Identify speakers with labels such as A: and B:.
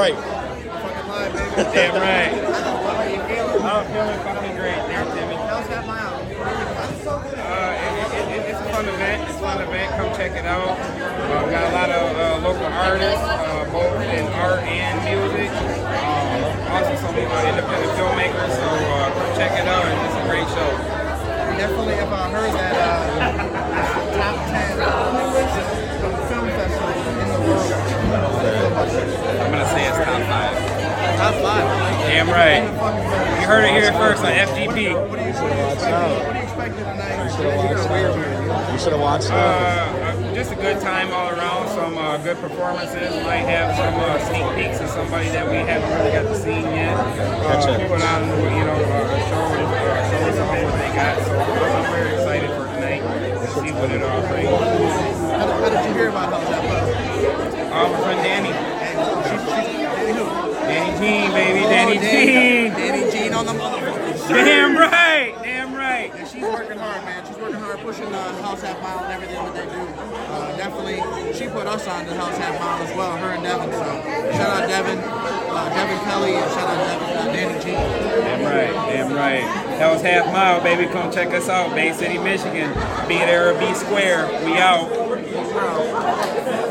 A: right.
B: Fucking live, baby.
C: Damn right.
B: How are you feeling?
C: I'm feeling fucking great there, Timmy.
B: How's that mile?
C: It's a fun event. It's a fun event. Come check it out. We got a lot of local artists, both in art and music. Also some independent filmmakers. So come check it out. It's a great show.
B: Definitely have heard that top 10 film festival in the world.
C: I'm gonna say it's top 5.
B: Top 5.
C: Damn right. You heard it here first on FGP.
B: What do you expect tonight?
A: You should have watched it.
C: Just a good time all around. Some good performances. Might have some sneak peeks of somebody that we haven't really got to see yet. Put on, a show and show us all what they got. So I'm very excited for tonight to see what it all brings.
B: How did you hear about House at Mile?
C: My friend Danny.
B: Danny who?
C: Danny Jean, baby. Danny Jean.
B: Danny Jean on the motherfucking
C: Damn right. Damn right.
B: Yeah, she's working hard, man. She's working hard, pushing the House Half Mile and everything that they do. Definitely, she put us on the House Half Mile as well, her and Devin. So shout out Devin, Devin Kelly, and shout out Devin, Danny G.
C: Damn right, damn right. That was Half Mile, baby. Come check us out, Bay City, Michigan. Be there or be square. We out.